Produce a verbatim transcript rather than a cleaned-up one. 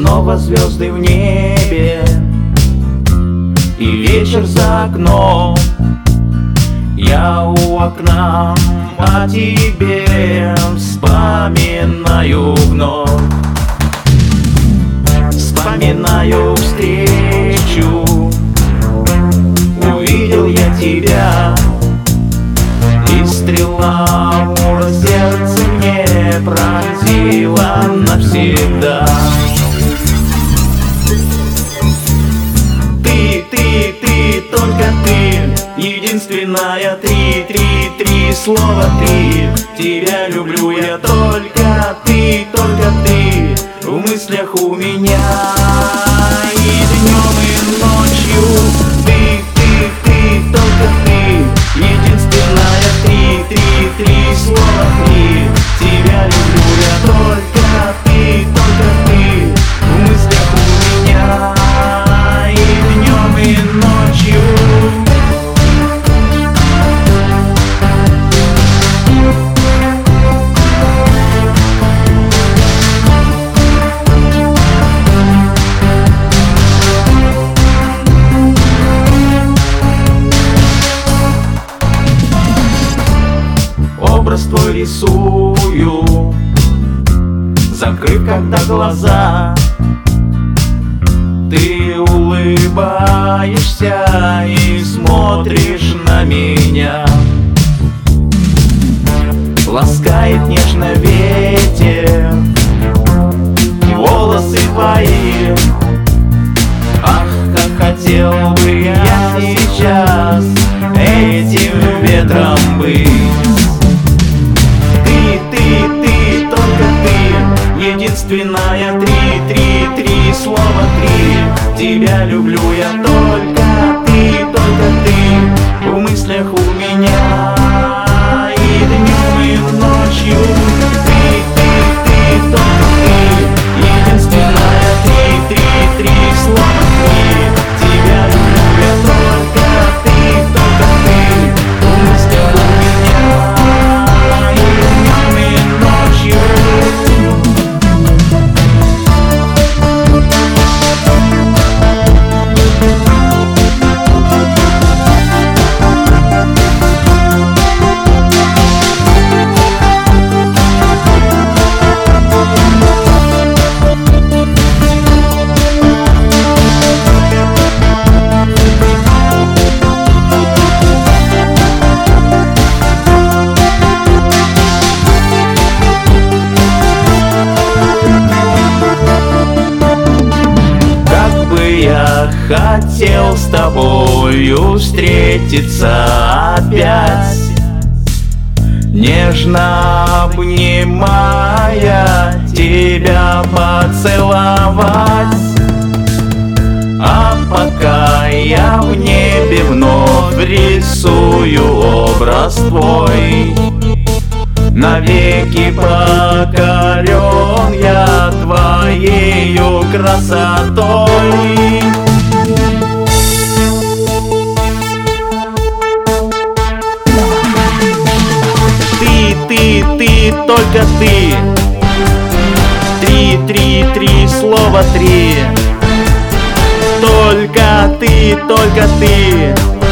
Снова звезды в небе и вечер за окном. Я у окна о тебе вспоминаю вновь. Вспоминаю встречу, увидел я тебя, и стрела в сердце мне пронзила навсегда. Ты, ты, ты, только ты, единственная, три, три, три слова ты. Тебя люблю я, только ты, только ты в мыслях у меня. И днем, и ночью ты, ты, ты, только ты, единственная, три, три, три слова ты. Тебя люблю я, только ты, только ты в мыслях у меня. И днем, и ночью. Образ твой рисую, закрыв когда глаза. Ты улыбаешься и смотришь на меня. Ласкает нежно ветер волосы твои. Ах, как хотел бы я сейчас этим ветром быть. Ты, ты, ты, только ты, единственная, три, три, три слова три. Тебя люблю я, только ты, только ты в мыслях у меня. И днем, и ночью ты, ты, ты, только ты, единственная, три, три, три слова три. Тебя люблю я, только ты, только ты в мыслях у меня. Я хотел с тобою встретиться опять, нежно обнимая, тебя поцеловать. А пока я в небе вновь рисую образ твой, навеки покорен я твоею красотой. Ты, ты, ты, только ты. Три, три, три, слова три. Только ты, только ты